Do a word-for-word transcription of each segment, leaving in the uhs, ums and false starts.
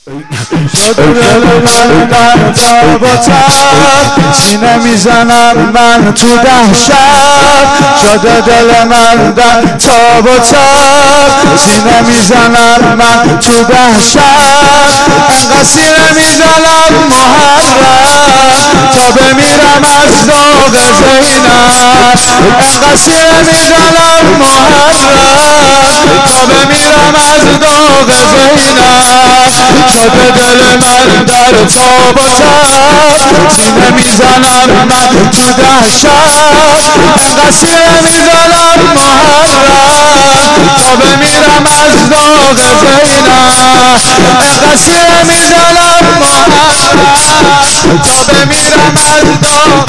شد دل من در تاب و تب سینه میزنم من تو دهشت شد دل من در تاب و تب سینه میزنم من تو دهشت انقدر سینه میزنم محرم تا بمیرم از داغ زینت انقدر سینه میزنم محرم تا بمیرم از داغ زینت شد دل من در تاب و تب سینه میزنم من تو دهشت انقدر سینه میزنم محرم تا بمیرم از داغ زینت انقدر سینه میزنم محرم تا بمیرم از داغ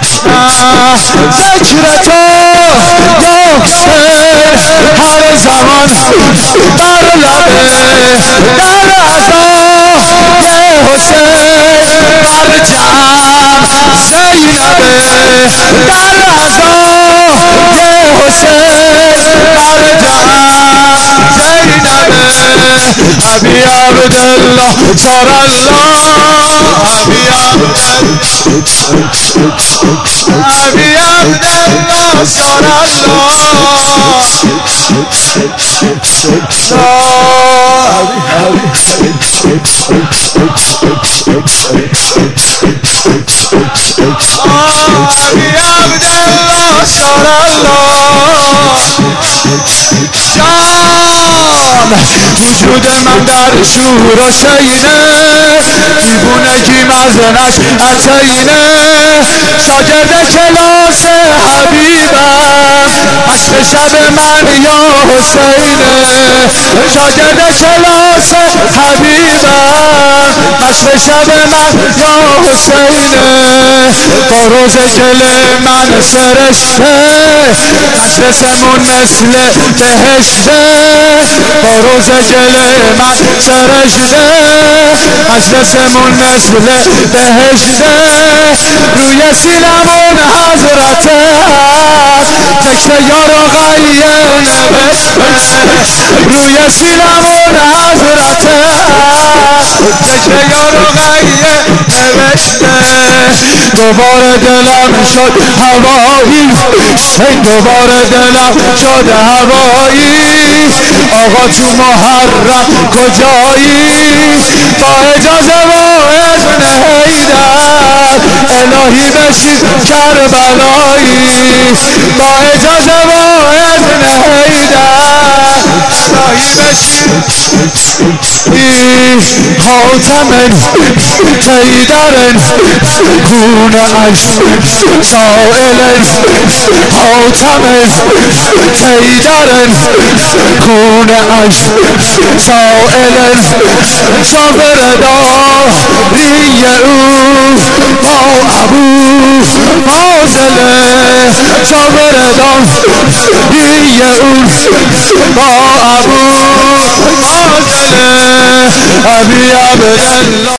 ذکر تو یا حسین هر زمان بر لبه در عزا حسین بر جمع زینبه در عزا حسین بر جمع زینبه ابی عبدالله صار الله ابی عبدالله ابی عبدالله صار وجود من در شور و شینه دیوونگی مزنش عطینه شاگرد کلاس حبیبم عشق شب من یا حسینه شاگرد کلاس حبیبم عشق شب من یا حسینه با روز گل من سرشته مجلسمون مثل بهشته با روز گل من سرشته مجلسمون مثل بهشته روی سینمون حضرت هست ذکر یار و غیه نوشته روی سینمون حضرت هست ذکر یار و غیه نوشته دوباره دلم شد هوایی این دوباره دلم شد هوایی آقا تو محرم کجایی با اجازه و اذن حیدر الهی بشید کربلایی با اجازه و اذن حیدر الهی بشید حاتم حیدر کون عشق سائل حاتم حیدر کون عشق سائل سافر داری او با ابو فاضله سافر داری او با ابو فاضله ابی عبدالله